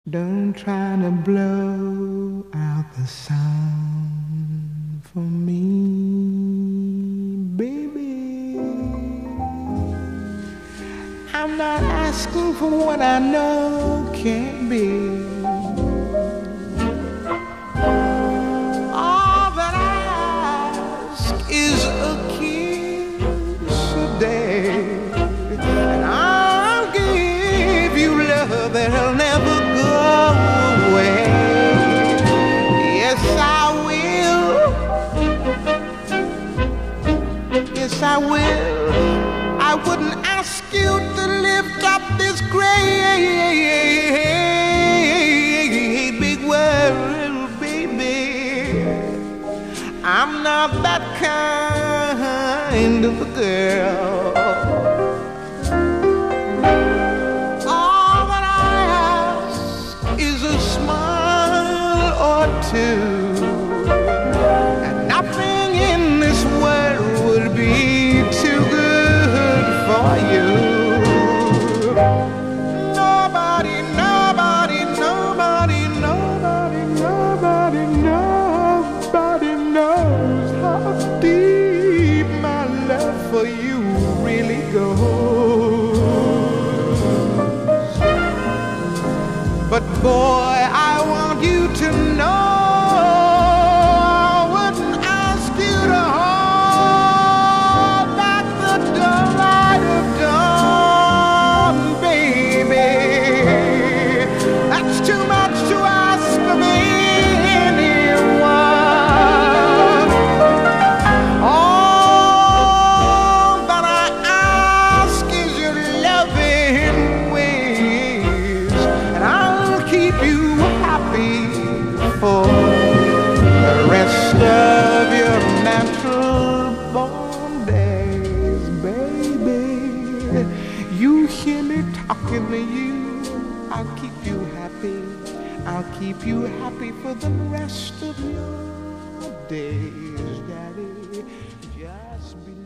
Don't try to blow out the sound for me, baby. I'm not asking for what I know can't be. All that I ask is a kiss a day, and I'll give you love that'll never go away. Yes, I will. Yes, I will. I wouldn't ask you to lift up this great big world, baby. I'm not that kind of a girl. All that I ask is a smile or two, and nothing in this world would be too good for you. Nobody, nobody, nobody, nobody, nobody, nobody knows how deep my love for you really goes. But boy, I want you to know I wouldn't ask you to hold back the light of dawn, baby. That's too much to ask of anyone. All that I ask is your loving ways, and I'll keep you happy for the rest of your natural born days, baby. You hear me talking to you, I'll keep you happy. I'll keep you happy for the rest of your days, Daddy. Just believe.